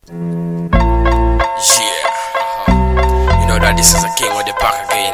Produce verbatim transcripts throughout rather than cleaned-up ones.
Yeah, uh-huh. You know that this is a king on the back again.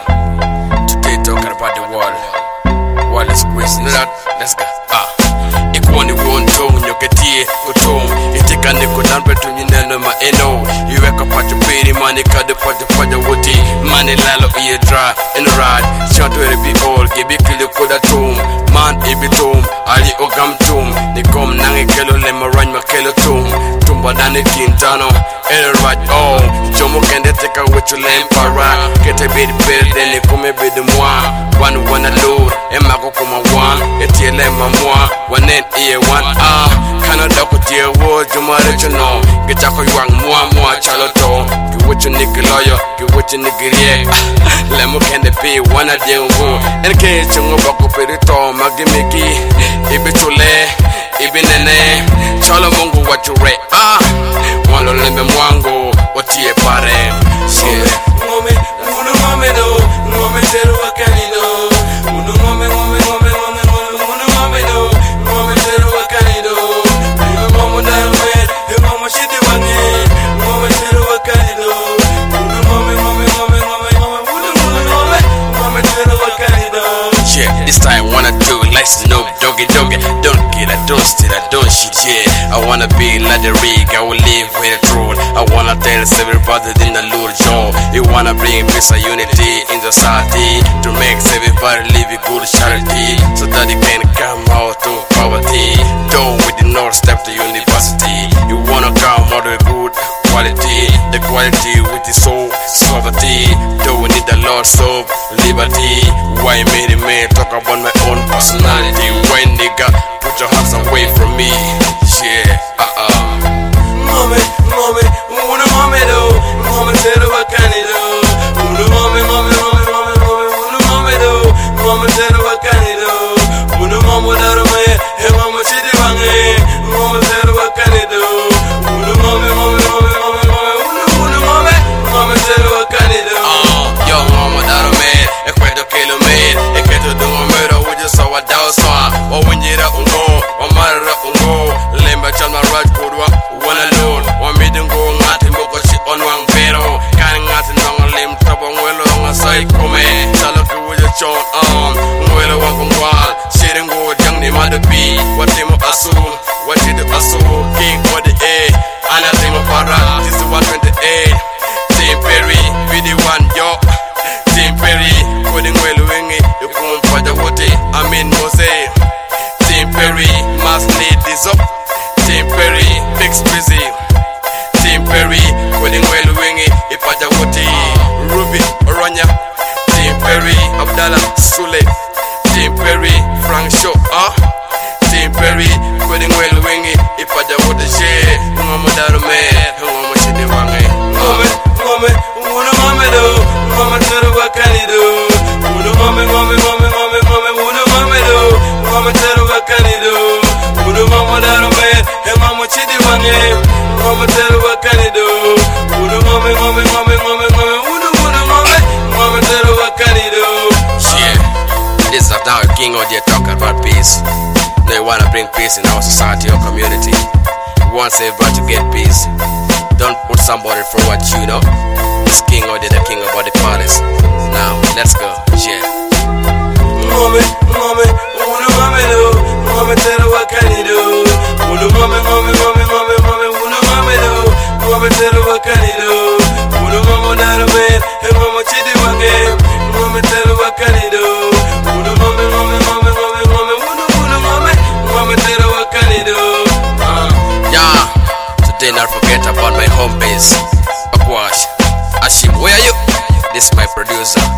Today talking about the world. World is crazy. You know that? Let's go. Ah. Ikwani wonton nyoketie kutom. Itika niko dan petu nyinelo ma eno. Iweka pacho piri mani kade pacho pacho wuti. Mani lalo iye dry and ride. Shanto ere be all. Gibi kili koda tom. Man ibi tom. Ali ogam tom. Nikom nange kelo lema rany ma kelo tom. Tumba dani kintano. Ere right oh. Jomo kende teka wichu lempara. Kete bidi bidi deni kume bidi mwa. One wanna load. Emako kuma one. Eti lema mwa. One in ear one ah. Canada ko dear word. Jumare chuno. Gita ko yuang mwa mwa chaloto. Ki wichu niki lawyer. Ki wichu niki riek. Lemo kende be wana diengu. Enke chungo bako perito. Magimiki. Ibi chule. Ibi nene. Chalo mungu wachure ah. Walo lembe mwango. Watie pare. Shit. Ngome, ngome, ngome do. Ngome teru wakanido. Ngome, ngome, ngome, ngome, ngome, ngome, ngome do. Ngome teru wakanido. Ngome momo darwe. Ngome shiti wange. Ngome teru wakanido. Ngome, ngome, ngome, ngome, ngome, ngome, ngome, ngome teru wakanido. Yeah, this time wanna do it like Snoop Doggy Doggy. Don't kill, I don't steal, I don't shit, yeah. I wanna be like the rig, I will live with the truth. I wanna tell everybody in the Lord Joe. You wanna bring peace and unity in the society. To make everybody live a good charity. So that they can come out of poverty. Though we did not step to university. You wanna come out of good quality. The quality with the soul, poverty. Though we need the Lord's of liberty. Why made it man talk about my own personality? Why nigga put your hands away from me? Yeah, uh-uh. Ngome, ngome, ngome, ngome do. Ngome teru wakanido. Ngome, ngome, ngome, ngome, ngome, ngome, ngome do. Ngome teru wakanido. Ngome, ngome darwe. Ngome shiti wange. Ngome teru wakanido. Ngome, ngome, ngome, ngome, ngome, ngome, ngome, ngome teru wakanido. Uh, yo, ngome darwe. Ekwedo kilo me. Ekwedo dungo mero. Ujo sawa dao sawa. Wawinjira ungo. Wamara ungo. Lemba chama raj kudwa. Wanna load. Wamidungo ngati mboko si onwang pero. Kani ngati nonga lim tabo ngwelo nga sai kume. Chalo ki wujo chon on. Ngwelo wako ngwal. Shiri ngo jang ni madabi. Watimo asu. Watido asu. King for the A. Anatimo para. This is one twenty-eight. Team Perry. V D one yo. Team Perry. Kodi ngwelo wingi. Yukum fada wote. Amin Mose. Team Perry. Must lead this up. Team Perry. Mix busy. Team Perry. Kodi ngwelo wingi. Ipaja wote. Ruby Oranya. Team Perry. Abdallah Sule. Team Perry. Frank Shaw. Ah. Team Perry. Kodi ngwelo wingi. Ipaja wote. She. Ngoma darume. Ngoma shidi wange. Ngome, ngome, ngome, ngome do. Ngome teru wakanido. Ngome, ngome, ngome, ngome, ngome, ngome, ngome do. Ngome teru wakanido. Ngome, ngome darwe. Ngome shiti wange. Ngome teru wakanido. Ngome, ngome, ngome, ngome, ngome, ngome, ngome, ngome teru wakanido. Yeah, this is now a king out there talking about peace. Now you wanna bring peace in our society or community. You want everybody to get peace. Don't put somebody for what you know. This king out there, the king of all the parties. Now, let's go. Yeah. Ngome, ngome, ngome, ngome do. Ngome teru wakanido. Ngome, ngome, ngome, ngome, ngome, ngome, ngome do. Ngome teru wakanido. Ngome, ngome darwe. Ngome shiti wange. Ngome teru wakanido. Ngome, ngome, ngome, ngome, ngome, ngome, ngome, ngome, ngome teru wakanido. Ah. Yeah. Today, not forget about my home base. Akwash. Ashim, where are you? This is my producer.